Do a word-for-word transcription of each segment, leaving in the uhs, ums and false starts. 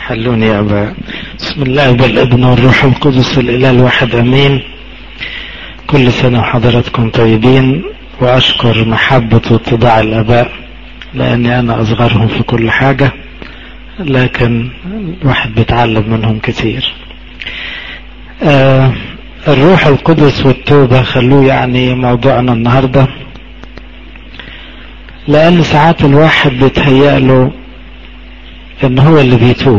حلوني يا أبا. بسم الله والابن والروح القدس الإله الواحد أمين. كل سنة وحضراتكم طيبين، وأشكر محبة واتضاع الآباء لأني أنا أصغرهم في كل حاجة، لكن الواحد بيتعلم منهم كتير. آه الروح القدس والتوبة خلوه يعني موضوعنا النهاردة، لأن ساعات الواحد بيتهيأ له ان هو اللي بيتوب،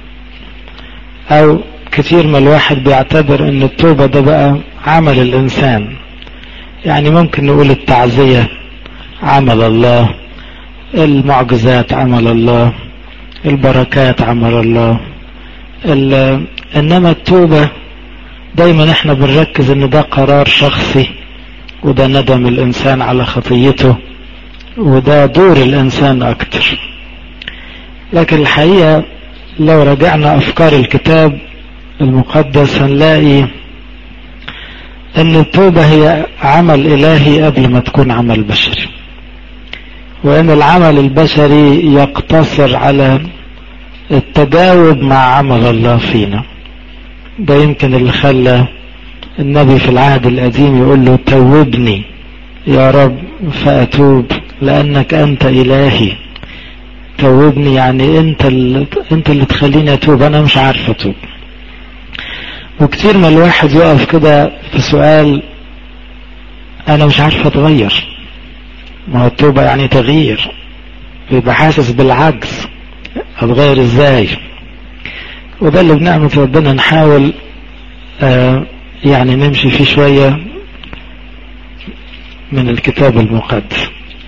او كتير ما الواحد بيعتبر ان التوبة ده بقى عمل الانسان. يعني ممكن نقول التعزية عمل الله، المعجزات عمل الله، البركات عمل الله، انما التوبة دايما احنا بنركز ان ده قرار شخصي، وده ندم الانسان على خطيته، وده دور الانسان اكتر. لكن الحقيقة لو رجعنا أفكار الكتاب المقدس هنلاقي أن التوبة هي عمل إلهي قبل ما تكون عمل بشري، وأن العمل البشري يقتصر على التجاوب مع عمل الله فينا. ده يمكن اللي خلى النبي في العهد القديم يقول له توبني يا رب فأتوب لأنك أنت إلهي. توبني يعني انت اللي انت اللي تخليني اتوب، انا مش عارف اتوب. وكتير ما الواحد يقف كده في سؤال، انا مش عارف اتغير. ما هو التوبة يعني تغيير، بيبقى حاسس بالعجز، اتغير ازاي؟ وده اللي بنعمة ربنا نحاول آه يعني نمشي فيه شوية من الكتاب المقدس.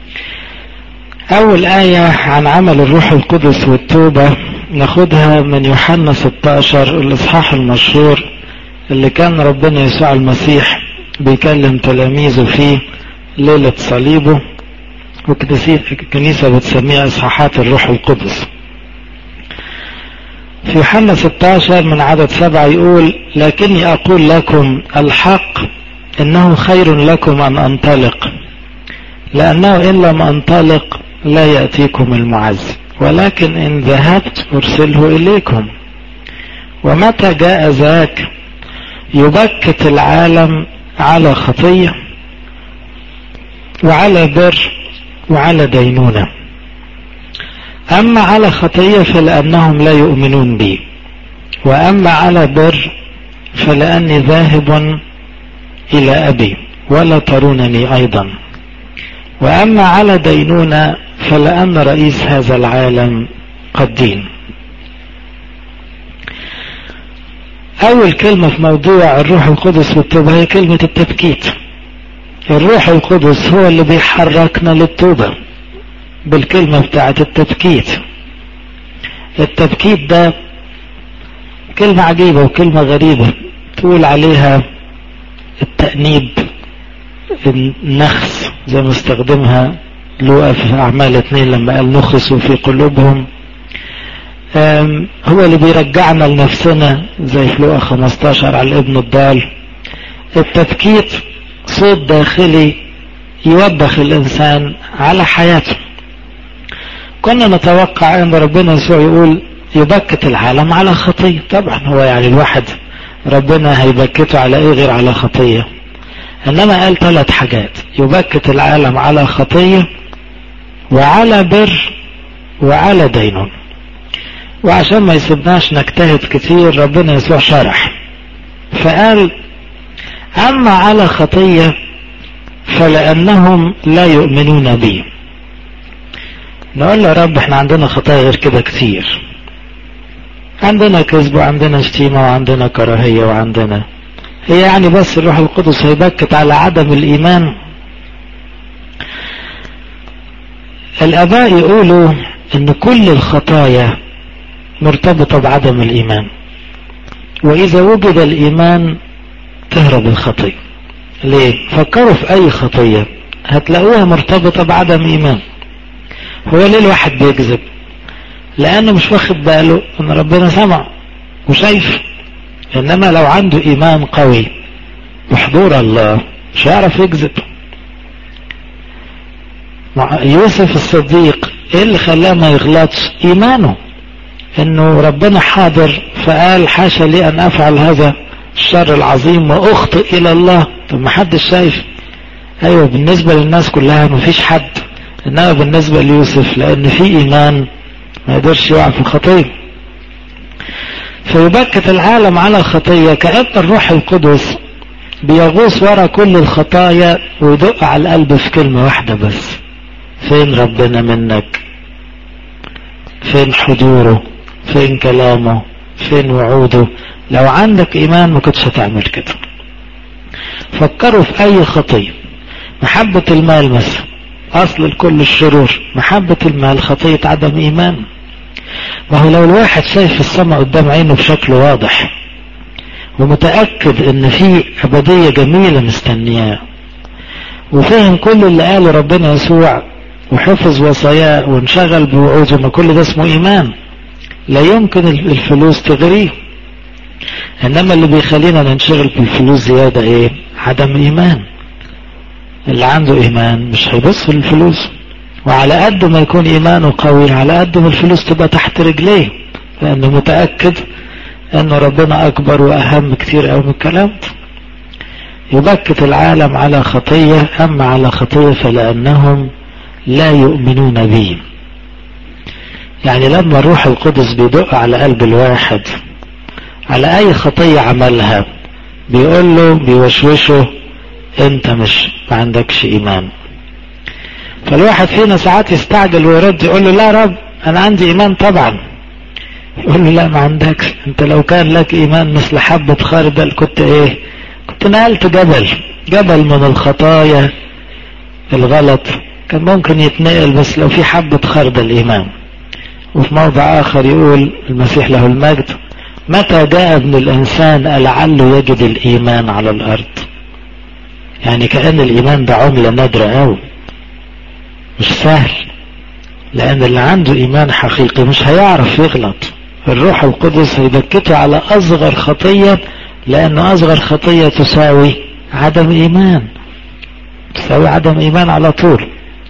أول آية عن عمل الروح القدس والتوبة ناخدها من يوحنا ستة عشر، الإصحاح المشهور اللي كان ربنا يسوع المسيح بيكلم تلاميذه فيه ليلة صليبه، والكنيسة بتسميها إصحاحات الروح القدس. في يوحنا ستة عشر من عدد سبعة يقول: لكني أقول لكم الحق إنه خير لكم أن أنطلق، لأنه إن لم أنطلق لا يأتيكم المعز، ولكن إن ذهبت أرسله إليكم. ومتى جاء ذاك يبكت العالم على خطية وعلى بر وعلى دينونة. أما على خطية فلأنهم لا يؤمنون بي، وأما على بر فلأني ذاهب إلى أبي ولا ترونني أيضا. وأما على دينونة فلأن رئيس هذا العالم قد دين. أول كلمة في موضوع الروح القدس والتوبة هي كلمة التبكيت. الروح القدس هو اللي بيحركنا للتوبة بالكلمة بتاعة التبكيت. التبكيت ده كلمة عجيبة وكلمة غريبة، تقول عليها التأنيب، النخس زي ما استخدمها لوقا في أعمال اثنين لما قال نخسوا في قلوبهم. هو اللي بيرجعنا لنفسنا زي في لوقا خمسة عشر على الابن الضال. التبكيت صوت داخلي يوبخ الإنسان على حياته. كنا نتوقع أن ربنا يسوع يقول يبكت العالم على خطية. طبعا هو يعني الواحد ربنا هيبكته على ايه غير على خطية؟ انما قال ثلاث حاجات: يبكت العالم على خطية وعلى بر وعلى دينون. وعشان ما يسيبناش نجتهد كتير ربنا يسوع شرح فقال: اما على خطية فلأنهم لا يؤمنون بي. نقول له: يا رب احنا عندنا خطايا غير كده كتير، عندنا كذب وعندنا شتيمة وعندنا كراهية وعندنا، هي يعني بس الروح القدس هيبكت على عدم الإيمان؟ الآباء يقولوا إن كل الخطايا مرتبطة بعدم الإيمان، وإذا وجد الإيمان تهرب الخطية. ليه؟ فكروا في أي خطية هتلاقوها مرتبطة بعدم إيمان. هو ليه الواحد بيكذب؟ لأنه مش واخد باله إن ربنا سمع وشايف. إنما لو عنده إيمان قوي وحضور الله مش هيعرف يكذب. يوسف الصديق ايه اللي خلاه ما يغلطش؟ إيمانه. انه ربنا حاضر فقال حاشا لي ان افعل هذا الشر العظيم واخطئ الى الله. طب ما حدش شايف. ايوه بالنسبة للناس كلها مفيش حد، انما بالنسبة ليوسف لان في ايمان ما يقدرش يقع في الخطية. فيبكت العالم على الخطية كأن الروح القدس بيغوص ورا كل الخطايا ويدق على القلب في كلمة واحدة بس: فين ربنا منك؟ فين حضوره؟ فين كلامه؟ فين وعوده؟ لو عندك ايمان ما كنتش هتعمل كده. فكروا في اي خطية. محبة المال مثلا اصل لكل الشرور، محبة المال خطية عدم ايمان. ما هو لو الواحد شايف السماء قدام عينه بشكل واضح ومتأكد ان في ابدية جميلة مستنياه وفهم كل اللي قاله ربنا يسوع وحفظ وصاياه وانشغل بوعوده، ما كل ده اسمه ايمان. لا يمكن الفلوس تغريه. انما اللي بيخلينا ننشغل بالفلوس زيادة ايه؟ عدم ايمان. اللي عنده ايمان مش هيبص للفلوس، وعلى قد ما يكون ايمانه قوي على قد ما الفلوس تبقى تحت رجليه، لانه متأكد ان ربنا اكبر واهم كتير قوي من الكلام ده. يبكت العالم على خطية، اما على خطية فلانهم لا يؤمنون به. يعني لما الروح القدس بيدق على قلب الواحد على اي خطية عملها بيقول له بيوشوشه انت مش ما عندكش ايمان. فالواحد فينا ساعات يستعجل ويرد يقول له لا رب انا عندي ايمان طبعا. يقول له لا ما عندكش. انت لو كان لك ايمان مثل حبة خردل كنت ايه؟ كنت نقلت جبل جبل من الخطايا الغلط كان ممكن يتنقل، بس لو في حبة خردل ايمان. وفي موضع اخر يقول المسيح له المجد: متى جاء ابن الانسان لعله يجد الايمان على الارض. يعني كأن الايمان ده عملة نادرة قوي، مش سهل، لان اللي عنده ايمان حقيقي مش هيعرف يغلط. الروح القدس هيبكته على اصغر خطية، لان اصغر خطية تساوي عدم ايمان، تساوي عدم ايمان على طول.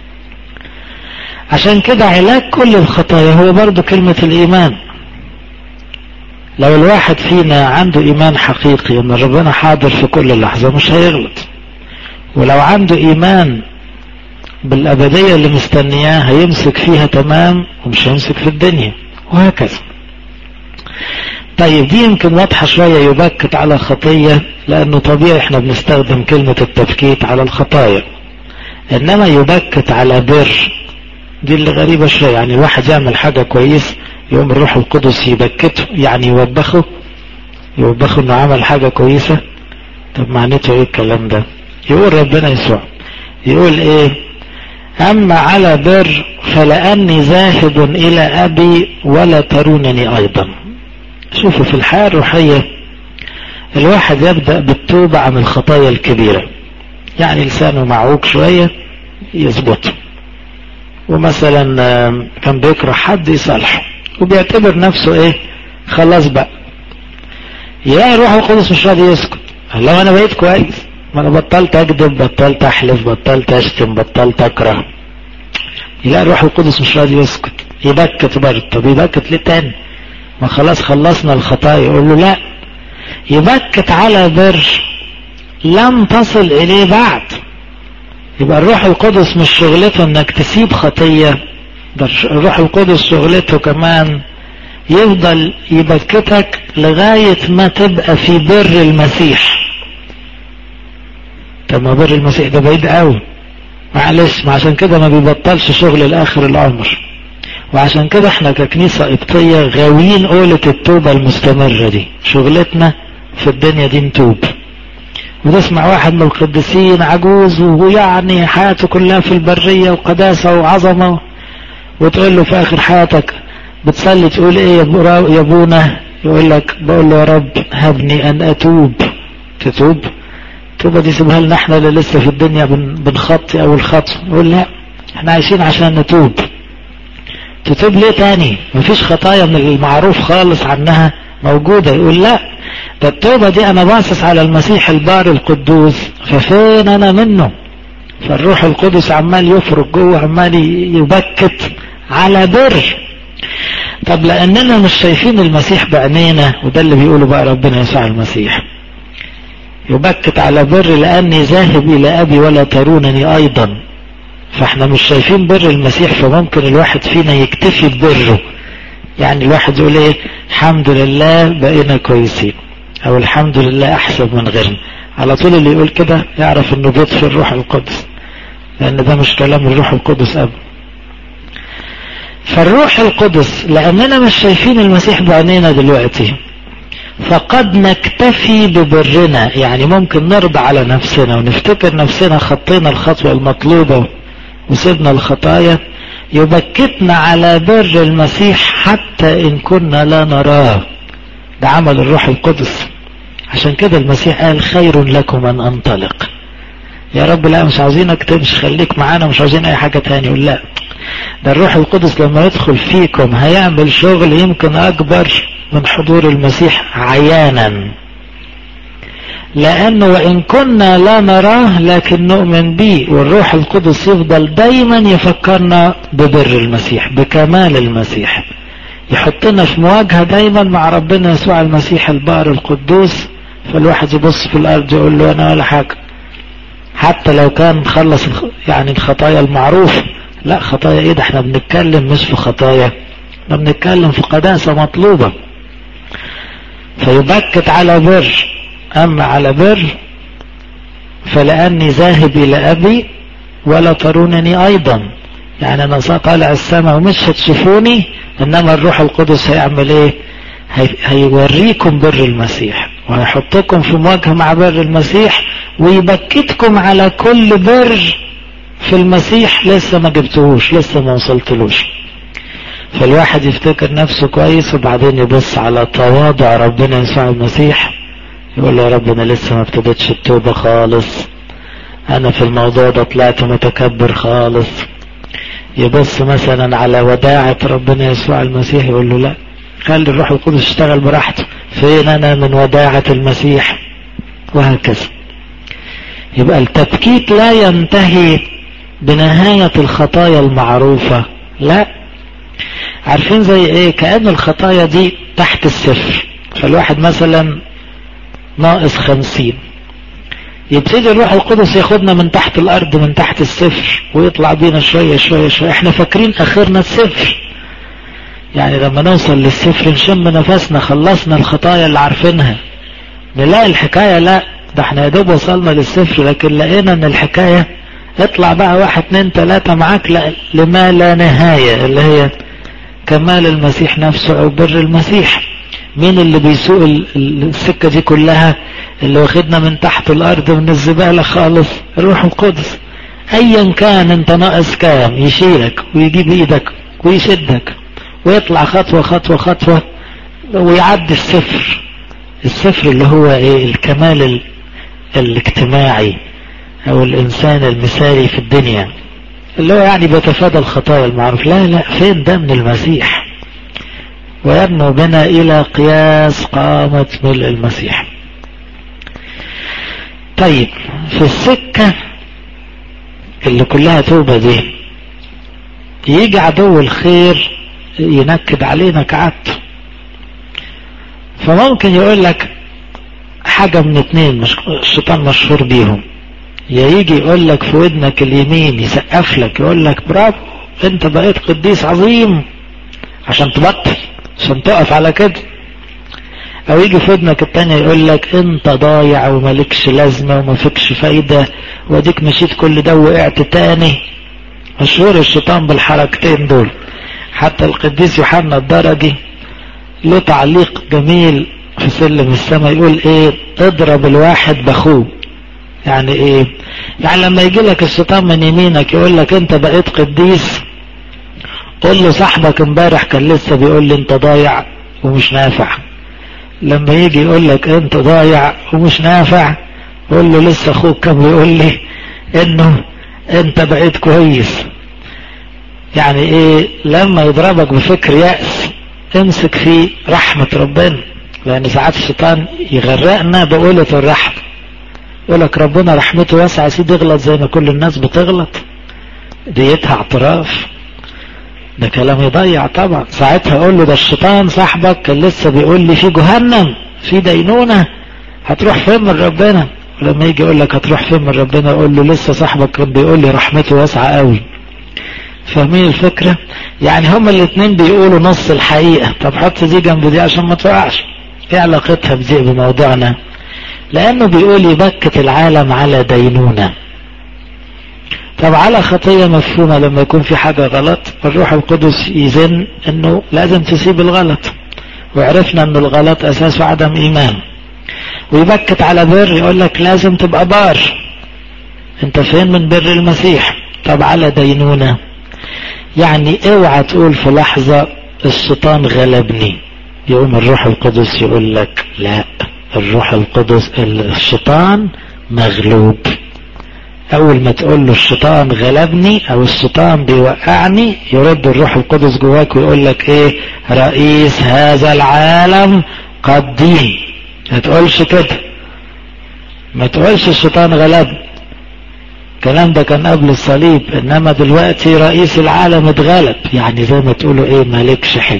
عشان كده علاج كل الخطايا هو برضو كلمة الايمان. لو الواحد فينا عنده ايمان حقيقي ان ربنا حاضر في كل لحظة مش هيغلط، ولو عنده ايمان بالابدية اللي مستنياه هيمسك فيها تمام ومش هيمسك في الدنيا، وهكذا. طيب دي يمكن واضحة شوية، يبكت على خطية، لانه طبيعي احنا بنستخدم كلمة التبكيت على الخطايا. انما يبكت على بر دي اللي غريبة شوية. يعني الواحد يعمل حاجة كويس يوم الروح القدس يبكته، يعني يوبخه يوبخه انه عمل حاجة كويسة. طب معناته ايه الكلام ده؟ يقول ربنا يسوع يقول ايه: اما على بر فلاني ذاهب الى ابي ولا ترونني ايضا. شوفوا في الحياة الروحية الواحد يبدأ بالتوبة عن الخطايا الكبيرة. يعني لسانه معوج شوية يظبطه، ومثلا كان بيكره حد يصالحه وبيعتبر نفسه ايه خلاص بقى. يلاقي الروح القدس مش راضي يسكت. لو انا بقيت كويس، ما انا بطلت اكذب، بطلت احلف، بطلت اشتم، بطلت اكره. يلاقي الروح القدس مش راضي يسكت، يبكت برضه. طب يبكت ليه تاني؟ ما خلاص خلصنا الخطايا. يقول له لا، يبكت على بر لم تصل اليه بعد. يبقى الروح القدس مش شغلته انك تسيب خطية، ده الروح القدس شغلته كمان يفضل يبكتك لغاية ما تبقى في بر المسيح. طب ما بر المسيح ده بعيد قوي، معلش. ما عشان كده ما بيبطلش شغل لاخر العمر. وعشان كده احنا ككنيسة قبطية غاويين قولة التوبة المستمرة دي. شغلتنا في الدنيا دي نتوب. وتسمع واحد من القديسين عجوز ويعني حياته كلها في البرية وقداسة وعظمة، وتقول له في اخر حياتك بتصلي تقول ايه يا ابونا؟ يقول لك بقول له يا رب هبني ان اتوب. تتوب؟ التوبة دي سيبها لنا احنا اللي لسه في الدنيا بنخطي او الخطو. يقول لا، احنا عايشين عشان نتوب. تتوب ليه تاني؟ مفيش خطايا من المعروف خالص عنها موجودة. يقول لا، ده التوبة دي انا باصص على المسيح البار القدوس، ففين انا منه؟ فالروح القدس عمال يفرق جوه، عمال يبكت على بر. طب لاننا مش شايفين المسيح بعينينا، وده اللي بيقوله بقى ربنا يسوع المسيح، يبكت على بر لاني ذاهب الى ابي ولا ترونني ايضا. فاحنا مش شايفين بر المسيح، فممكن الواحد فينا يكتفي ببره. يعني الواحد يقول ايه، الحمد لله بقينا كويسين، او الحمد لله احسن من غيرنا. على طول اللي يقول كده يعرف انه بيطفي الروح القدس، لان ده مش كلام الروح القدس ابدا. فالروح القدس لاننا مش شايفين المسيح بعينينا دلوقتي، فقد نكتفي ببرنا. يعني ممكن نرضى على نفسنا ونفتكر نفسنا خطينا الخطوة المطلوبة وسيبنا الخطايا، يبكتنا على بر المسيح حتى ان كنا لا نراه. ده عمل الروح القدس. عشان كده المسيح قال خير لكم ان انطلق. يا رب لا مش عاوزينك تمشي، خليك معانا، مش عاوزين اي حاجة تاني. يقول لا، ده الروح القدس لما يدخل فيكم هيعمل شغل يمكن اكبر من حضور المسيح عيانا، لانه وان كنا لا نراه لكن نؤمن به. والروح القدس يفضل دايما يفكرنا ببر المسيح، بكمال المسيح، يحطنا في مواجهة دايما مع ربنا يسوع المسيح البار القدوس. فالواحد يبص في الارض يقول له انا ولا حاجة، حتى لو كان خلص يعني الخطايا المعروفة. لا، خطايا ايه ده، احنا بنتكلم مش في خطايا، احنا بنتكلم في قداسة مطلوبة. فيبكت على بر، اما على بر فلاني ذاهب الى ابي ولا ترونني ايضا. يعني انا طالع السماء ومش هتشوفوني، انما الروح القدس هيعمل ايه، هي... هيوريكم بر المسيح، وهيحطكم في مواجهة مع بر المسيح، ويبكتكم على كل بر في المسيح لسه ما جبتهوش، لسه ما وصلتلوش. فالواحد يفتكر نفسه كويس، وبعدين يبص على تواضع ربنا يسوع المسيح، يقول له يا رب انا لسه ما ابتدتش التوبة خالص، انا في الموضوع ده طلعت متكبر خالص. يبص مثلا على وداعة ربنا يسوع المسيح، يقول له لا، خلي الروح القدس يشتغل براحته، فين انا من وداعة المسيح؟ وهكذا. يبقى التبكيت لا ينتهي بنهاية الخطايا المعروفة، لا. عارفين زي ايه؟ كأن الخطايا دي تحت الصفر. فالواحد مثلا ناقص خمسين، يبتدي الروح القدس ياخدنا من تحت الارض، من تحت الصفر، ويطلع بينا شوية شوية شوية. احنا فاكرين اخرنا الصفر، يعني لما نوصل للصفر نشم نفسنا، خلصنا الخطايا اللي عارفينها. نلاقي الحكاية لا، ده احنا يا دوب وصلنا للصفر، لكن لقينا ان الحكاية اطلع بقى واحد اتنين تلاتة معاك لما لا نهاية، اللي هي كمال المسيح نفسه او بر المسيح. مين اللي بيسوق السكة دي كلها؟ اللي واخدنا من تحت الارض، من الزبالة خالص، الروح القدس. ايا كان انت ناقص كام، يشيلك ويجيب ايدك ويشدك ويطلع خطوة خطوة خطوة ويعدي الصفر. الصفر اللي هو ايه؟ الكمال ال... الاجتماعي، او الانسان المثالي في الدنيا، اللي هو يعني بيتفادى الخطايا المعروف. لا لا، فين ده من المسيح؟ وينمو بنا الى قياس قامة ملء المسيح. طيب، في السكة اللي كلها توبة دي، يجي عدو الخير ينكد علينا كعادته. فممكن يقول لك حاجة من اتنين، مش الشيطان مشهور بيهم. يا يجي يقول لك في ودنك اليمين، يسقف لك يقول لك برافو انت بقيت قديس عظيم، عشان تبطل، عشان تقف على كده. او يجي في ودنك التانية يقول لك انت ضايع ومالكش لازمة وما فيكش فايدة، واديك مشيت كل ده وقعت تاني. مشهور الشيطان بالحركتين دول. حتى القديس يوحنا الدرجي له تعليق جميل في سلم السماء، يقول ايه؟ اضرب الواحد باخوه. يعني ايه؟ يعني لما يجي لك الشيطان من يمينك يقول لك انت بقيت قديس، قول له صاحبك امبارح كان لسه بيقول لي انت ضايع ومش نافع. لما يجي يقول لك انت ضايع ومش نافع، قول له لسه اخوك كان بيقول لي انه انت بقيت كويس. يعني ايه؟ لما يضربك بفكر يأس، امسك في رحمة ربنا، لان ساعات الشيطان يغرقنا بقولة الرحمة. يقولك ربنا رحمته واسعة، سيدي اغلط زي ما كل الناس بتغلط، ديتها اعتراف. ده كلام يضيع طبعا. ساعتها اقول له ده الشيطان صاحبك كان لسه بيقول لي في جهنم في دينونة، هتروح فين من ربنا؟ ولما يجي يقول لك هتروح فين من ربنا اقول له لسه صاحبك كان بيقول لي رحمته واسعة قوي. فاهمين الفكرة؟ يعني هما الاثنين بيقولوا نص الحقيقة. طب حط دي جنب دي عشان ما تقعش. ايه علاقتها بدي بموضوعنا؟ لانه بيقول يبكت العالم على دينونة. طب على خطية مفهومة، لما يكون في حاجة غلط الروح القدس يزن انه لازم تسيب الغلط، وعرفنا ان الغلط اساسه عدم ايمان. ويبكت على بر، يقول لك لازم تبقى بار، انت فين من بر المسيح؟ طب على دينونة، يعني اوعى تقول في لحظة الشيطان غلبني، يقوم الروح القدس يقول لك لا، الروح القدس الشيطان مغلوب. اول ما تقول له الشيطان غلبني او الشيطان بيوقعني، يرد الروح القدس جواك ويقول لك ايه؟ رئيس هذا العالم قد دين. ما تقولش كده، ما تقولش الشيطان غلبني، الكلام ده كان قبل الصليب، انما دلوقتي رئيس العالم اتغلب. يعني زي ما تقولوا ايه؟ مالكش حج،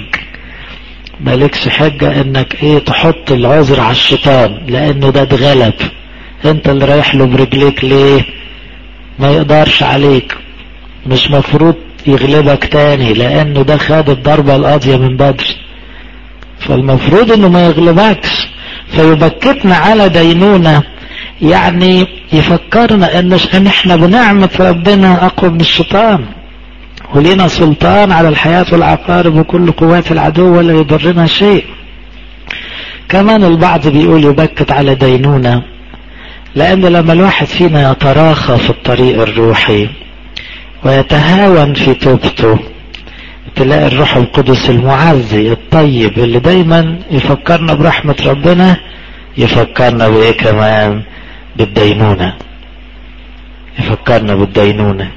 مالكش حجة انك ايه تحط العذر على الشيطان، لانه ده اتغلب، انت اللي رايح له برجليك ليه؟ ما يقدرش عليك، مش مفروض يغلبك تاني، لانه ده خد الضربة القاضية من بدر، فالمفروض انه ما يغلبكش. فيبكتنا على دينونة، يعني يفكرنا ان ان احنا بنعمة ربنا اقوى من الشيطان، ولينا سلطان على الحياة والعقارب وكل قوات العدو ولا يضرنا شيء. كمان البعض بيقول يبكت على دينونة، لان لما الواحد فينا يتراخى في الطريق الروحي ويتهاون في توبته، تلاقي الروح القدس المعزي الطيب اللي دايما يفكرنا برحمة ربنا يفكرنا بايه كمان؟ بالدينونة، يفكرنا بالدينونة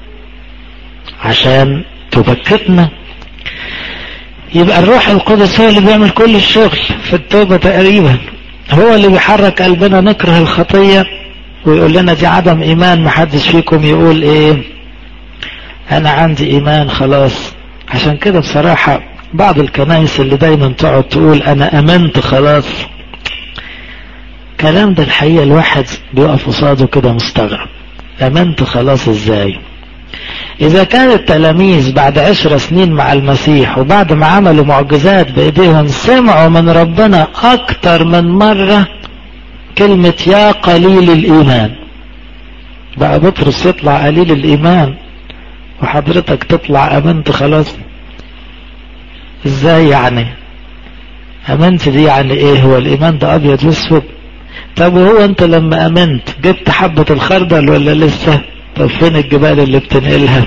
عشان تبكتنا. يبقى الروح القدس هو اللي بيعمل كل الشغل في التوبة تقريبا، هو اللي بيحرك قلبنا نكره الخطية ويقول لنا دي عدم ايمان. محدش فيكم يقول ايه انا عندي ايمان خلاص. عشان كده بصراحة بعض الكنائس اللي دايما تقعد تقول انا امنت خلاص، كلام ده الحقيقة الواحد بيقف قصاده كده مستغرب. امنت خلاص ازاي؟ اذا كان التلاميذ بعد عشر سنين مع المسيح وبعد ما عملوا معجزات بايديهم سمعوا من ربنا اكتر من مرة كلمة يا قليل الايمان، بقى بطرس يطلع قليل الايمان وحضرتك تطلع امنت خلاص؟ ازاي يعني؟ امنت دي يعني ايه؟ هو الايمان ده ابيض واسود؟ طب وهو انت لما امنت جبت حبة الخردل ولا لسه؟ طب فين الجبال اللي بتنقلها؟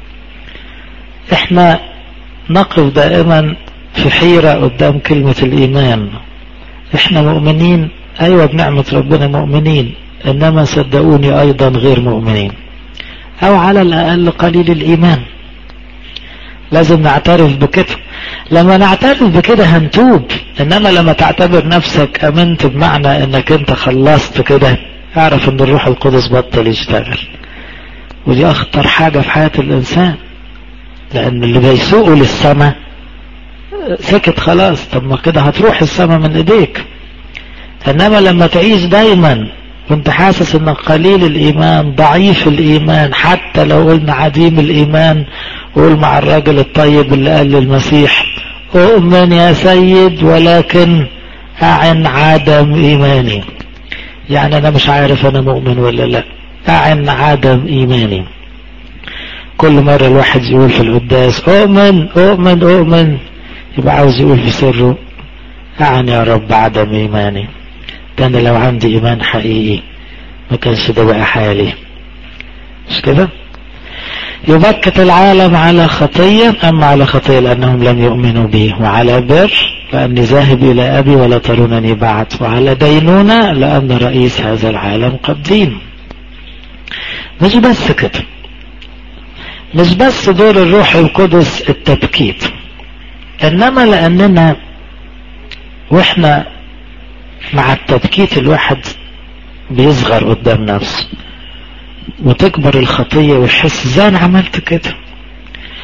احنا نقف دائما في حيرة قدام كلمة الايمان. احنا مؤمنين، ايوه بنعمة ربنا مؤمنين، انما صدقوني ايضا غير مؤمنين، او على الاقل قليل الايمان. لازم نعترف بكده. لما نعترف بكده هنتوب، انما لما تعتبر نفسك امنت بمعنى انك انت خلصت كده، اعرف ان الروح القدس بطل يشتغل. ودي اخطر حاجة في حياة الانسان، لان اللي بيسوقه للسماء سكت خلاص. طب ما كده هتروح السماء من ايديك. انما لما تعيش دايما وانت حاسس انك قليل الايمان ضعيف الايمان، حتى لو قلنا عديم الايمان، قول مع الراجل الطيب اللي قال للمسيح اؤمن يا سيد ولكن اعن عدم ايماني. يعني انا مش عارف انا مؤمن ولا لا، اعن عدم ايماني. كل مرة الواحد يقول في القداس اؤمن اؤمن اؤمن، يبقى عاوز يقول في سره اعن يا رب عدم ايماني. ده انا لو عندي ايمان حقيقي ما كانش ده بقى حالي، مش كده؟ يبكت العالم على خطية، اما على خطية لانهم لم يؤمنوا بي، وعلى بر لاني ذاهب الى ابي ولا ترونني بعد، وعلى دينونة لان رئيس هذا العالم قد دين. مش بس كده، مش بس دور الروح القدس التبكيت، انما لاننا واحنا مع التبكيت الواحد بيصغر قدام نفسه وتكبر الخطية ويحس ازاي انا عملت كده،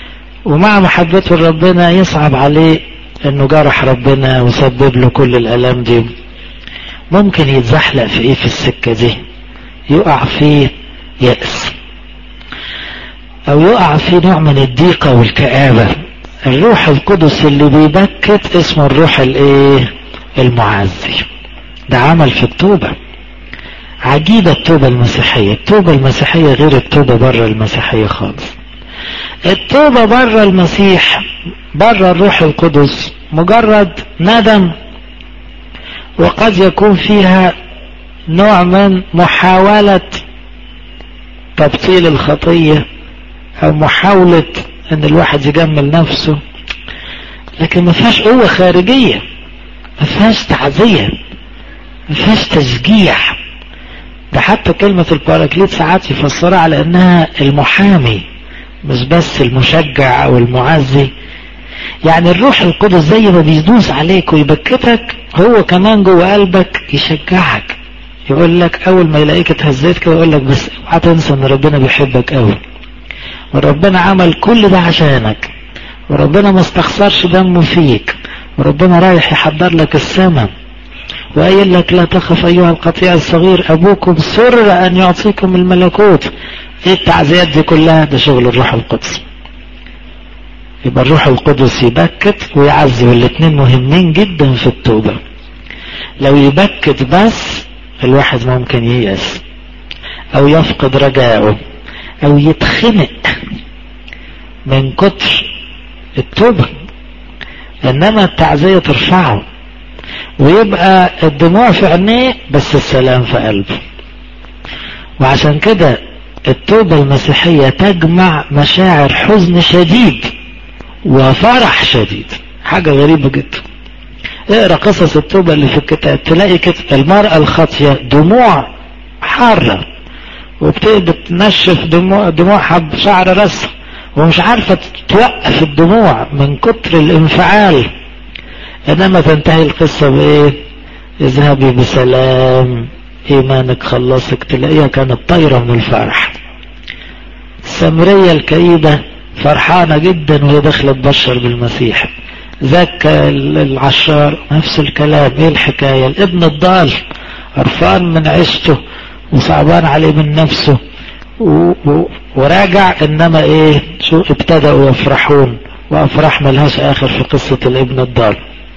ومع محبته لربنا يصعب عليه انه جرح ربنا وسبب له كل الالام دي. ممكن يتزحلق في ايه في السكة دي؟ يقع في يأس، او يقع في نوع من الضيقة والكآبة. الروح القدس اللي بيبكت اسمه الروح الايه؟ المعزي. ده عمل في التوبة. عجيبة التوبة المسيحية. التوبة المسيحية غير التوبة بره المسيحية خالص. التوبة بره المسيح، بره الروح القدس، مجرد ندم، وقد يكون فيها نوع من محاولة تبطيل الخطية او محاولة ان الواحد يجمل نفسه، لكن ما فيهاش قوة خارجية، ما فيهاش تعزية، ما فيهاش تشجيع. ده حتى كلمة الباراكليت ساعات يفسرها على انها المحامي، مش بس المشجع او المعزي. يعني الروح القدس زي ما بيدوس عليك ويبكتك، هو كمان جوه قلبك يشجعك، يقول لك اول ما يلاقيك اتهزيت كده يقول لك بس اوعى تنسى ان ربنا بيحبك قوي، وربنا عمل كل ده عشانك، وربنا ما استخسرش دمه فيك، وربنا رايح يحضر لك السماء، وقايل لك لا تخف ايها القطيع الصغير، ابوكم سر ان يعطيكم الملكوت. ايه التعزيات دي كلها؟ ده شغل الروح القدس. يبقى الروح القدس يبكت ويعزي، والاثنين مهمين جدا في التوبة. لو يبكت بس الواحد ممكن ييأس او يفقد رجاءه او يتخنق من كتر التوبة، انما التعزية ترفعه ويبقى الدموع في عينيه بس السلام في قلبه. وعشان كده التوبة المسيحية تجمع مشاعر حزن شديد وفرح شديد، حاجة غريبة جدا. اقرأ قصص التوبة اللي في الكتاب تلاقي كده المرأة الخاطية دموع حارة وبتنشف دموع دموعها بشعر راسها ومش عارفة توقف الدموع من كتر الانفعال، انما تنتهي القصة بايه؟ اذهبي بسلام ايمانك خلصك. تلاقيها كانت طايرة من الفرح. السامرية الكئيبة فرحانة جدا وهي داخلة تبشر بالمسيح. ذاك العشار نفس الكلام. ايه الحكاية؟ الابن الضال قرفان من عيشته وصعبان عليه من نفسه و... و... وراجع، انما ايه؟ شو ابتدأوا يفرحون، وافراح ملهاش اخر في قصة الابن الضال.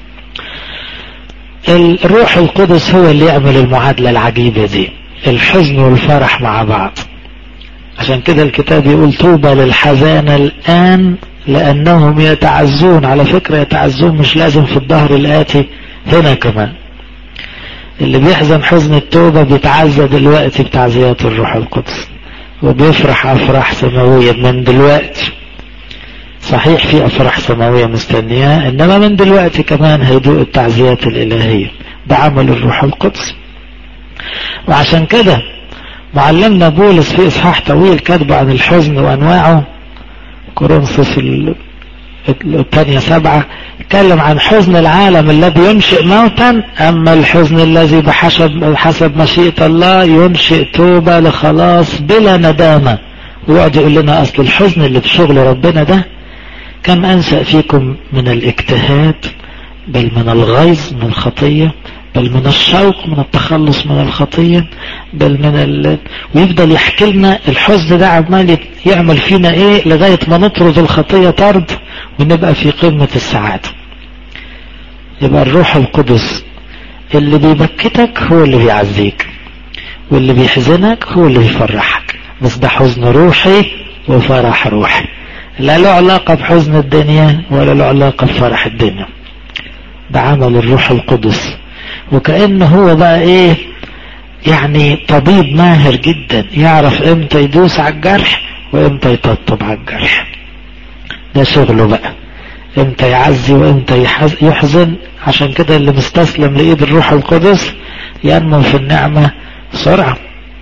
الروح القدس هو اللي يعمل المعادلة العجيبة دي، الحزن والفرح مع بعض. عشان كده الكتاب يقول طوبى للحزان الآن لأنهم يتعزون. على فكرة يتعزون مش لازم في الظهر الآتي، هنا كمان اللي بيحزن حزن التوبة بيتعزى دلوقتي بتعزيات الروح القدس، وبيفرح أفراح سماوية من دلوقتي. صحيح في أفراح سماوية مستنياه، إنما من دلوقتي كمان هيدوق التعزيات الإلهية. ده عمل الروح القدس. وعشان كده معلمنا بولس في إصحاح طويل كاتب عن الحزن وأنواعه، كورنثوس الثانية سبعة، اتكلم عن حزن العالم الذي ينشئ موتا، أما الحزن الذي بحسب حسب مشيئة الله ينشئ توبة لخلاص بلا ندامة. ويقعد يقول لنا أصل الحزن اللي بشغل ربنا ده كم أنشأ فيكم من الاجتهاد، بل من الغيظ من الخطية، بل من الشوق من التخلص من الخطية، بل من ال... ويفضل يحكي لنا الحزن ده عمال يعمل فينا ايه لغاية ما نطرد الخطية طرد ونبقى في قمة السعادة. يبقى الروح القدس اللي بيبكتك هو اللي بيعزيك، واللي بيحزنك هو اللي بيفرحك. بس ده حزن روحي وفرح روحي، لا له علاقة بحزن الدنيا ولا له علاقة بفرح الدنيا. ده عمل الروح القدس. وكأنه هو بقى ايه يعني طبيب ماهر جدا، يعرف امتى يدوس على الجرح وامتى يطبطب على الجرح. ده شغله بقى، امتى يعزي وامتى يحزن. عشان كده اللي مستسلم لإيد الروح القدس ينمو في النعمة بسرعة.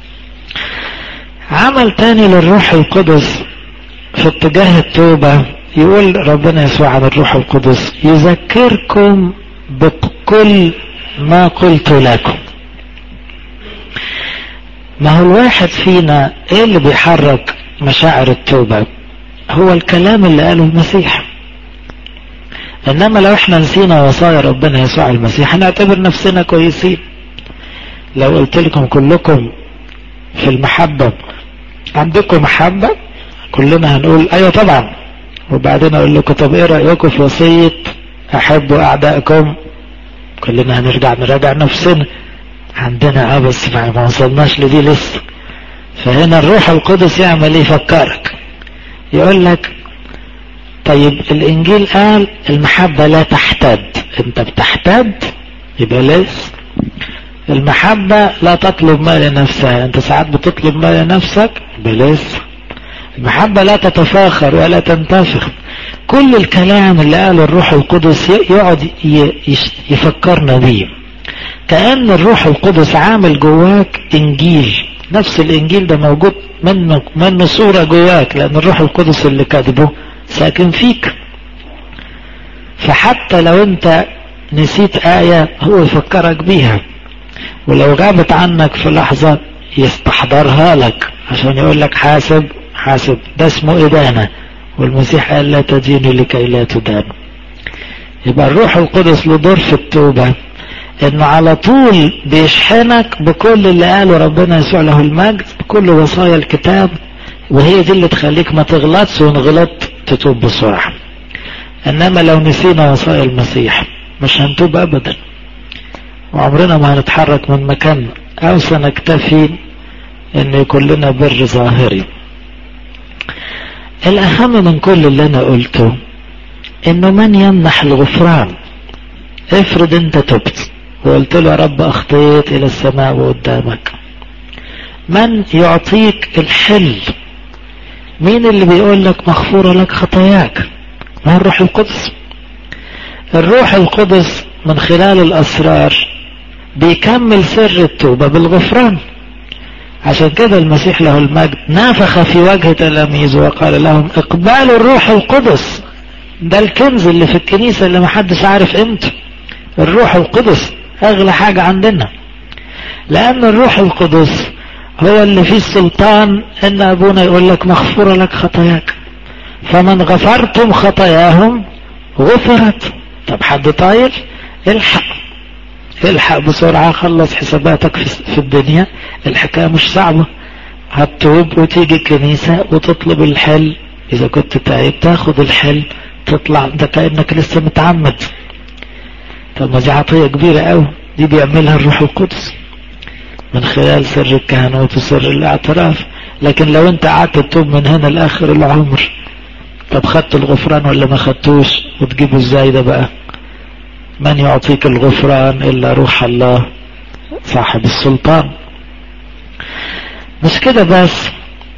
عمل تاني للروح القدس في اتجاه التوبة، يقول ربنا يسوع عن الروح القدس يذكركم بكل ما قلت لكم. ما هو الواحد فينا ايه اللي بيحرك مشاعر التوبة؟ هو الكلام اللي قاله المسيح. انما لو احنا نسينا وصايا ربنا يسوع المسيح هنعتبر نفسنا كويسين. لو قلت لكم كلكم في المحبة عندكم محبة، كلنا هنقول ايوه طبعا. وبعدين اقول لكم طب ايه رأيكم في وصية احبوا اعدائكم؟ كلنا هنرجع نراجع نفسنا، عندنا اه بس ما وصلناش لدي لسه. فهنا الروح القدس يعمل ايه؟ يفكرك، يقول لك طيب الانجيل قال المحبة لا تحتد، انت بتحتد يبقى لسه. المحبة لا تطلب ما لنفسها، انت ساعات بتطلب ما لنفسك يبقى لسه. المحبة لا تتفاخر ولا تنتفخ. كل الكلام اللي قاله الروح القدس يقعد يفكرنا بيه، كأن الروح القدس عامل جواك انجيل، نفس الانجيل ده موجود منه منه صورة جواك، لان الروح القدس اللي كاتبه ساكن فيك. فحتى لو انت نسيت آية هو يفكرك بيها، ولو غابت عنك في لحظة يستحضرها لك عشان يقول لك حاسب حاسب، ده اسمه إدانة، والمسيح قال لا تدينوا لكي لا تدانوا. يبقى الروح القدس له دور في التوبة، انه على طول بيشحنك بكل اللي قاله ربنا يسوع له المجد، بكل وصايا الكتاب، وهي دي اللي تخليك ما تغلطش، وان غلطت تتوب بسرعة. انما لو نسينا وصايا المسيح مش هنتوب ابدا، وعمرنا ما هنتحرك من مكاننا، او سنكتفي ان يكون لنا بر ظاهري. الاهم من كل اللي انا قلته انه من يمنح الغفران. افرض انت تبت وقلت له يا رب اخطيت الى السماء وقدامك، من يعطيك الحل؟ مين اللي بيقول لك مغفورة لك خطاياك؟ ما هو الروح القدس. الروح القدس من خلال الاسرار بيكمل سر التوبة بالغفران. عشان كده المسيح له المجد نافخ في وجه تلاميذه وقال لهم اقبلوا الروح القدس. ده الكنز اللي في الكنيسة اللي محدش عارف قيمته. الروح القدس اغلى حاجة عندنا، لان الروح القدس هو اللي فيه السلطان ان ابونا يقول لك مغفورة لك خطاياك، فمن غفرتم خطاياهم غفرت. طب حد طاير؟ الحق الحق بسرعة، خلص حساباتك في الدنيا. الحكاية مش صعبة، هتتوب وتيجي الكنيسة وتطلب الحل. اذا كنت تايب تاخد الحل تطلع ده كأنك لسه متعمد. طب ما دي عطية كبيرة قوي، دي بيعملها الروح القدس من خلال سر الكهنوت وسر الاعتراف. لكن لو انت قعدت تتوب من هنا لاخر العمر، طب خدت الغفران ولا ما خدتوش؟ وتجيبه ازاي ده بقى؟ من يعطيك الغفران الا روح الله صاحب السلطان. مش كده بس،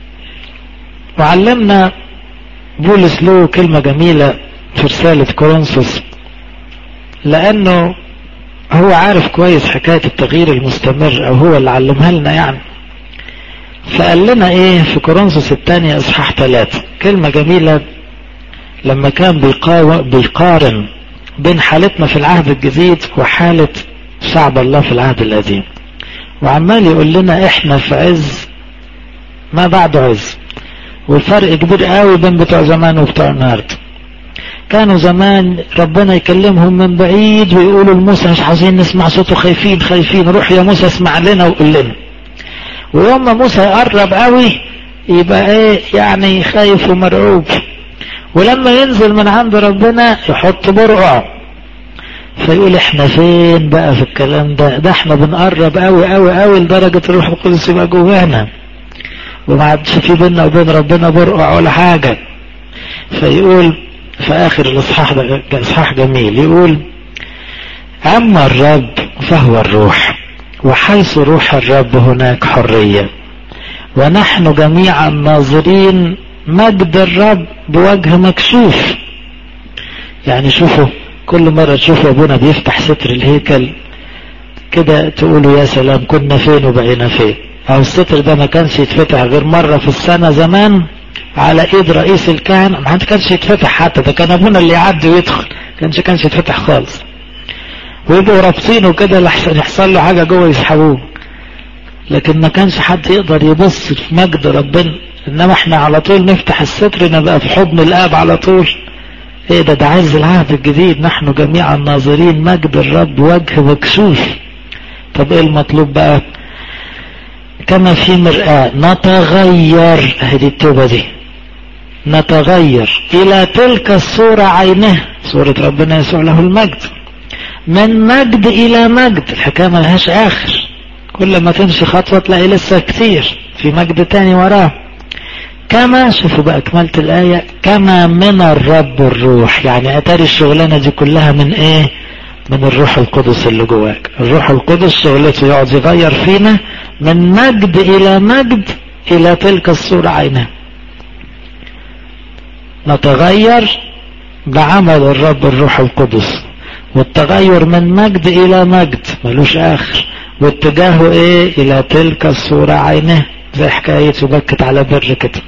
وعلمنا بولس له كلمة جميلة في رسالة كورنثوس، لانه هو عارف كويس حكاية التغيير المستمر، او هو اللي علمها لنا يعني. فقال لنا ايه في كورنثوس الثانية اصحاح ثلاثة كلمة جميلة، لما كان بيقارن بين حالتنا في العهد الجديد وحالة شعب الله في العهد القديم، وعمال يقول لنا احنا في عز ما بعد عز، والفرق كبير قوي بين بتوع زمان وبتوع النهارده. كانوا زمان ربنا يكلمهم من بعيد ويقولوا لموسى مش عايزين نسمع صوته، خايفين خايفين، روح يا موسى اسمع لنا وقول لنا. ويوم ما موسى يقرب قوي يبقى ايه يعني خايف ومرعوب، ولما ينزل من عند ربنا يحط برقع. فيقول احنا فين بقى في الكلام ده؟ ده احنا بنقرب قوي قوي قوي لدرجة الروح القدس يبقى جوانا، وما عادش في بيننا وبين ربنا برقع ولا حاجة. فيقول في اخر الاصحاح ده اصحاح جميل، يقول اما الرب فهو الروح، وحيث روح الرب هناك حرية، ونحن جميعا ناظرين مجد الرب بوجه مكشوف. يعني شوفوا كل مرة تشوفوا ابونا بيفتح ستر الهيكل كده تقولوا يا سلام كنا فين وبقينا فين. او الستر ده ما كانش يتفتح غير مرة في السنة زمان على ايد رئيس الكهنة، ما كانش يتفتح حتى، ده كان ابونا اللي يعدي ويدخل، كانش كانش يتفتح خالص، ويبقوا رابطينه كده لحسن يحصل له حاجة جوه يسحبوه. لكن ما كانش حد يقدر يبص في مجد ربنا انما احنا على طول نفتح الستر نبقى في حضن الاب على طول. ايه ده؟ ده عز العهد الجديد، نحن جميعا ناظرين مجد الرب وجه مكشوف. طب ايه المطلوب بقى؟ كما في مرآة نتغير، هذه التوبة دي، نتغير الى تلك الصورة عينها، صورة ربنا يسوع له المجد، من مجد الى مجد. الحكاية ما لهاش اخر، كل ما تمشي خطوة تلاقي لسه كتير في مجد تاني وراه. كما، شوفوا بقى كملت الآية، كما من الرب الروح. يعني اتاري الشغلانة دي كلها من ايه؟ من الروح القدس اللي جواك. الروح القدس شغلته يقعد يغير فينا من مجد الى مجد الى تلك الصورة عينها. نتغير بعمل الرب الروح القدس، والتغير من مجد الى مجد ملوش اخر، واتجاهه ايه؟ الى تلك الصورة عينها، زي حكاية يبكت على بر كده.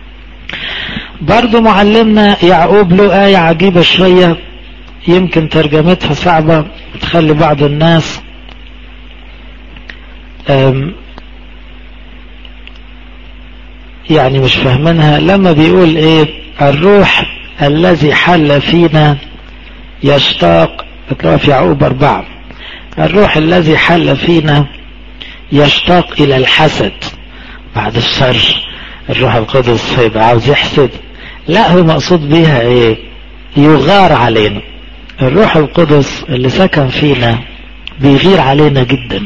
برضو معلمنا يعقوب له آية عجيبة شوية، يمكن ترجمتها صعبة تخلي بعض الناس يعني مش فاهمينها. لما بيقول ايه؟ الروح الذي حل فينا يشتاق، بتلاقوا في يعقوب أربعة، الروح الذي حل فينا يشتاق إلى الحسد. بعد الشر الروح القدس هيبقى عاوز يحسد؟ لا، هو مقصود بيها ايه؟ يغار علينا. الروح القدس اللي سكن فينا بيغير علينا جدا.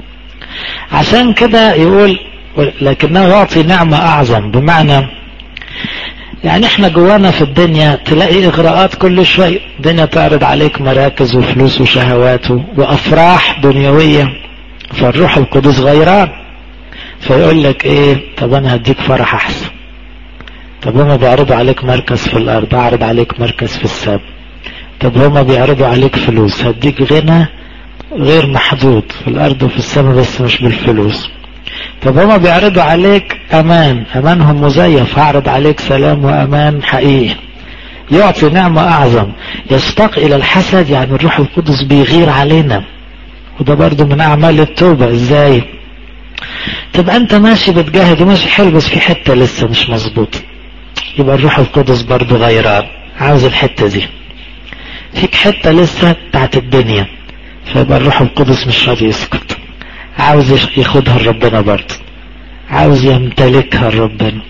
عشان كده يقول لكنه يعطي نعمة أعظم، بمعنى يعني احنا جوانا في الدنيا تلاقي اغراءات كل شوية، الدنيا تعرض عليك مراكز وفلوس وشهوات وافراح دنيوية، فالروح القدس غيران، فيقول لك ايه؟ طب انا هديك فرح احسن. طب هما بيعرضوا عليك مركز في الارض، اعرض عليك مركز في السماء. طب هما بيعرضوا عليك فلوس، هديك غنى غير محدود في الارض وفي السماء بس مش بالفلوس. طب هما بيعرضوا عليك امان، امانهم مزيف، هعرض عليك سلام وامان حقيقي. يعطي نعمة اعظم. يشتاق الى الحسد، يعني الروح القدس بيغير علينا، وده برضو من اعمال التوبة. ازاي؟ تبقى انت ماشي بتجاهد وماشي حلو بس في حتة لسه مش مظبوط، يبقى الروح القدس برضو غيران، عاوز الحتة دي. فيك حتة لسه بتاعت الدنيا، فيبقى الروح القدس مش راضي يسكت، عاوز ياخدها لربنا برضه، عاوز يمتلكها لربنا.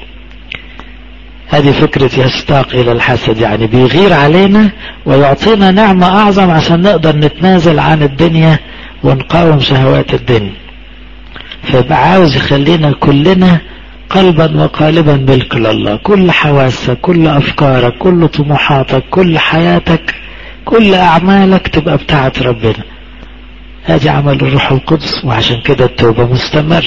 هذه فكرة يشتاق الى الحسد، يعني بيغير علينا ويعطينا نعمة اعظم عشان نقدر نتنازل عن الدنيا ونقاوم شهوات الدنيا. فيبقى عاوز يخلينا كلنا قلبا وقالبا ملك لله، كل حواسك، كل افكارك، كل طموحاتك، كل حياتك، كل اعمالك تبقى بتاعت ربنا. هذه عمل الروح القدس، وعشان كده التوبة مستمر.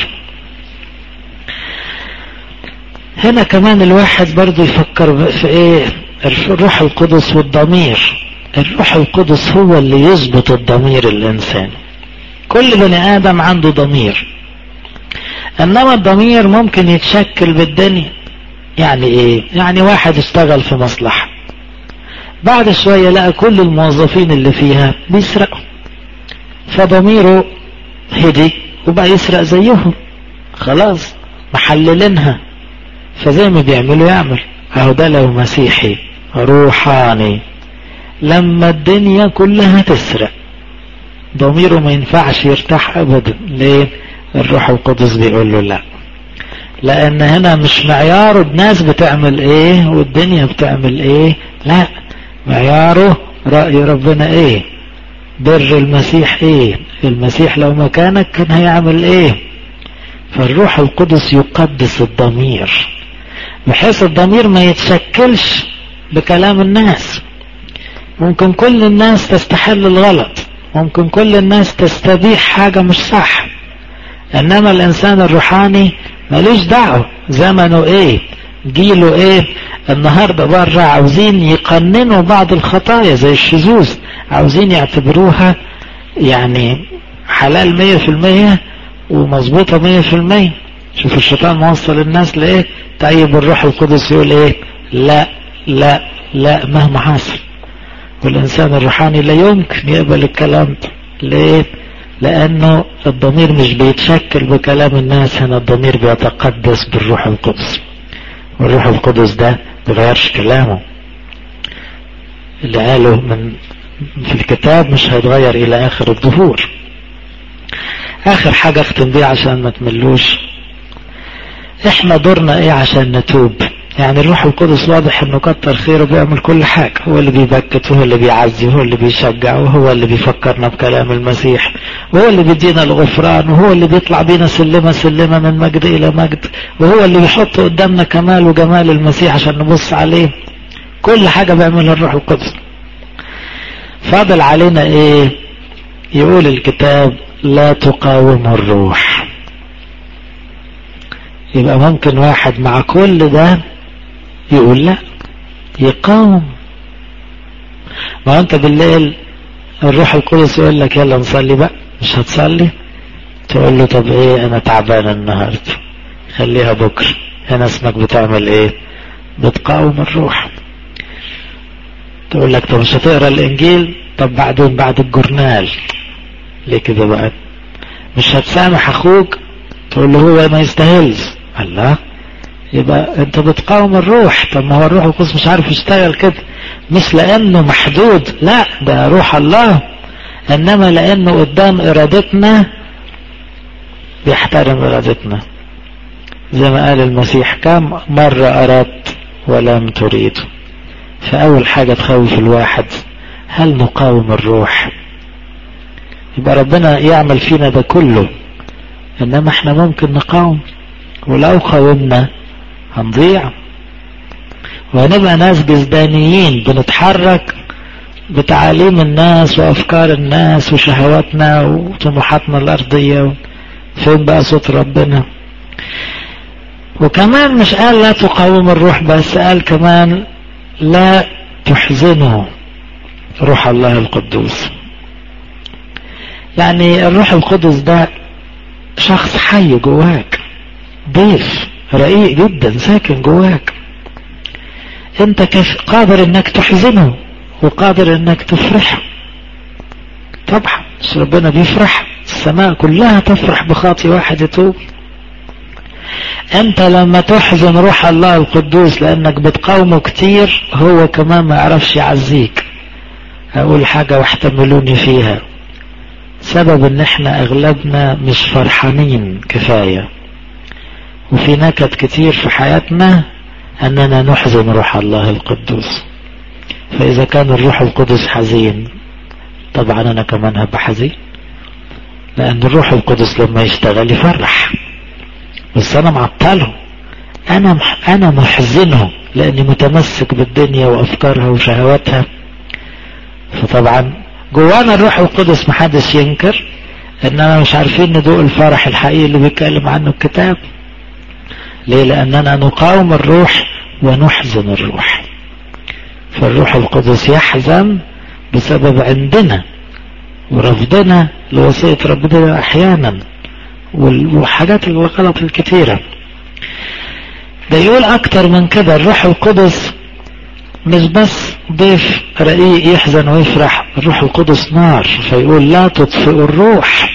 هنا كمان الواحد برضو يفكر في ايه؟ الروح القدس والضمير. الروح القدس هو اللي يظبط الضمير الانسان. كل بني ادم عنده ضمير، انما الضمير ممكن يتشكل بالدنيا. يعني ايه؟ يعني واحد اشتغل في مصلحة، بعد شوية لقى كل الموظفين اللي فيها بيسرقوا، فضميره هدي وبقى يسرق زيهم، خلاص محللينها، فزي ما بيعملوا يعمل. اهو ده لو مسيحي روحاني لما الدنيا كلها تسرق ضميره ما ينفعش يرتاح ابدا. ليه؟ الروح القدس بيقول له لا، لان هنا مش معياره الناس بتعمل ايه والدنيا بتعمل ايه، لا، معياره رأي ربنا ايه، بر المسيح ايه، المسيح لو مكانك كان هيعمل ايه. فالروح القدس يقدس الضمير بحيث الضمير ما يتشكلش بكلام الناس. ممكن كل الناس تستحل الغلط، ممكن كل الناس تستبيح حاجة مش صح، انما الانسان الروحاني ملوش دعوة زمنه ايه، جيله ايه. النهاردة بره عاوزين يقننوا بعض الخطايا زي الشذوذ، عاوزين يعتبروها يعني حلال مية في المية ومظبوطة مية في المية. شوف الشيطان موصل الناس لايه. طيب الروح القدس يقول ايه؟ لا لا لا مهما حصل. والانسان الروحاني لا يمكن يقبل الكلام ده. ليه؟ لانه الضمير مش بيتشكل بكلام الناس، هنا الضمير بيتقدس بالروح القدس. والروح القدس ده بيغيرش كلامه، اللي قاله من في الكتاب مش هيتغير الى اخر الدهور. اخر حاجة اختم بيه عشان ما تملوش، احنا دورنا ايه عشان نتوب؟ يعني الروح القدس واضح انه كتر خيره بيعمل كل حاجة، هو اللي بيبكت وهو اللي بيعزي وهو اللي بيشجع وهو اللي بيفكرنا بكلام المسيح وهو اللي بيدينا الغفران وهو اللي بيطلع بينا سلمة سلمة من مجد الى مجد، وهو اللي بيحط قدامنا كمال وجمال المسيح عشان نبص عليه. كل حاجة بيعملها الروح القدس. فاضل علينا ايه؟ يقول الكتاب لا تقاوم الروح. يبقى ممكن واحد مع كل ده يقول لا، يقاوم. ما انت بالليل الروح القدس يقول لك يلا نصلي بقى، مش هتصلي؟ تقول له طب ايه انا تعبان النهارده، خليها بكره. هنا اسمك بتعمل ايه؟ بتقاوم الروح. تقول لك طب مش هتقرا الانجيل؟ طب بعدين بعد الجورنال. ليه كده بقى؟ مش هتسامح اخوك؟ تقول له هو ما يستاهلش. الله، يبقى انت بتقاوم الروح. طب ما هو الروح القدس مش عارف يشتغل كده، مش لانه محدود، لا ده روح الله، انما لانه قدام ارادتنا بيحترم ارادتنا. زي ما قال المسيح كم مرة اردت ولم تريد. فاول حاجة تخوف الواحد، هل نقاوم الروح؟ يبقى ربنا يعمل فينا ده كله، انما احنا ممكن نقاوم، ولو قاومنا هنضيع وهنبقى ناس جزدانيين بنتحرك بتعاليم الناس وافكار الناس وشهواتنا وطموحاتنا الارضية. فين بقى صوت ربنا؟ وكمان مش قال لا تقاوم الروح بس، قال كمان لا تحزنه روح الله القدوس. يعني الروح القدس ده شخص حي جواك، ضيف رقيق جدا ساكن جواك. انت كيف قادر انك تحزنه وقادر انك تفرحه. طبعا مش ربنا بيفرح، السماء كلها تفرح بخاطي واحد يتوب. انت لما تحزن روح الله القدوس لانك بتقاومه كتير، هو كمان ما يعرفش يعزيك. هقول حاجة واحتملوني فيها، سبب ان احنا اغلبنا مش فرحانين كفاية وفي نكد كتير في حياتنا اننا نحزن روح الله القدوس. فاذا كان الروح القدس حزين، طبعا انا كمان هبقى حزين، لان الروح القدس لما يشتغل يفرح، بس انا معطله، انا انا محزنه لاني متمسك بالدنيا وافكارها وشهواتها. فطبعا جوانا الروح القدس محدش ينكر اننا مش عارفين ندوق الفرح الحقيقي اللي بيتكلم عنه الكتاب. ليه؟ لاننا نقاوم الروح ونحزن الروح. فالروح القدس يحزن بسبب عندنا ورفضنا لوصية ربنا احيانا والحاجات الغلط الكتيرة. ده يقول اكتر من كده، الروح القدس مش بس ضيف رقيق يحزن ويفرح، الروح القدس نار، فيقول لا تطفئوا الروح.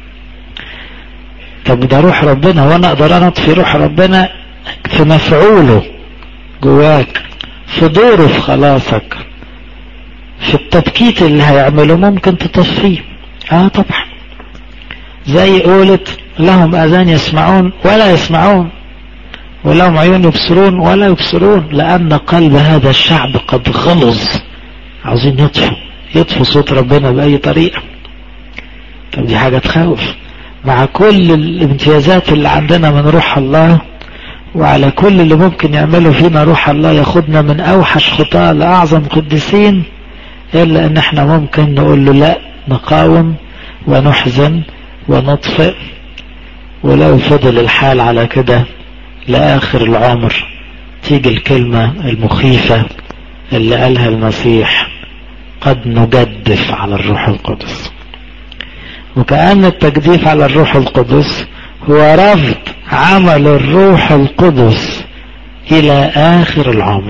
طب ده روح ربنا، وانا اقدر انا اطفي روح ربنا؟ في مفعوله جواك، في دوره في خلاصك، في التبكيت اللي هيعمله ممكن تطفيه. اه طبعا، زي قولت لهم اذان يسمعون ولا يسمعون ولهم عيون يبصرون ولا يبصرون، لان قلب هذا الشعب قد غلظ. عاوزين يطفوا يطفوا صوت ربنا باي طريقة. طب دي حاجة تخوف، مع كل الامتيازات اللي عندنا من روح الله وعلى كل اللي ممكن يعمله فينا روح الله، ياخدنا من اوحش خطاة لاعظم قديسين، الا ان احنا ممكن نقول له لا، نقاوم ونحزن ونطفئ. ولو فضل الحال على كده لآخر العمر، تيجي الكلمة المخيفة اللي قالها المسيح، قد نجدف على الروح القدس. وكأن التجديف على الروح القدس هو رفض عمل الروح القدس إلى آخر العمر.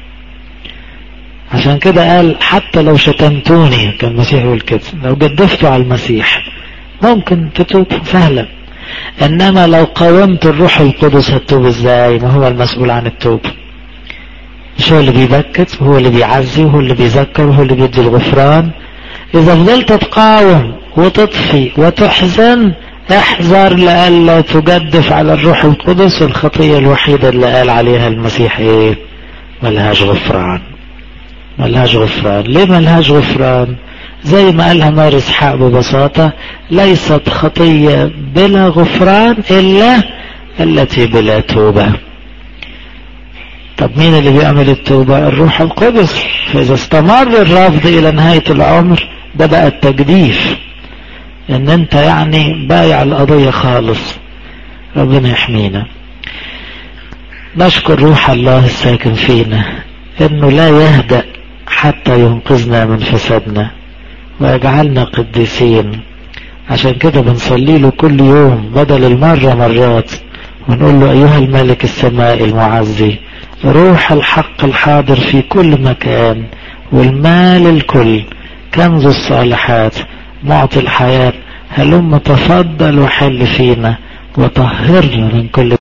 عشان كده قال حتى لو شتمتوني، كان المسيح يقول كده، لو جدفتوا على المسيح ممكن تتوب سهلا، انما لو قاومت الروح القدس هتتوب ازاي؟ ما هو المسؤول عن التوب، مش هو اللي بيبكت وهو اللي بيعزي وهو اللي بيذكر وهو اللي بيدي الغفران. اذا فضلت تقاوم وتطفي وتحزن احذر لألا تجدف على الروح القدس. الخطية الوحيدة اللي قال عليها المسيح ايه؟ ملهاش غفران. ملهاش غفران. ليه ملهاش غفران؟ زي ما قالها مار اسحاق ببساطة: ليست خطية بلا غفران الا التي بلا توبة. طب مين اللي بيعمل التوبة؟ الروح القدس. فاذا استمر الرفض الى نهاية العمر ده بقى التجديف، ان انت يعني بايع القضية خالص. ربنا يحمينا. نشكر روح الله الساكن فينا انه لا يهدأ حتى ينقذنا من فسادنا ويجعلنا قديسين. عشان كده بنصلي له كل يوم بدل المرة مرات، ونقول له: ايها الملك السماء المعزي، روح الحق الحاضر في كل مكان، والمال الكل، كنز الصالحات، معطي الحياة، هلم تفضل وحل فينا وطهرنا من كل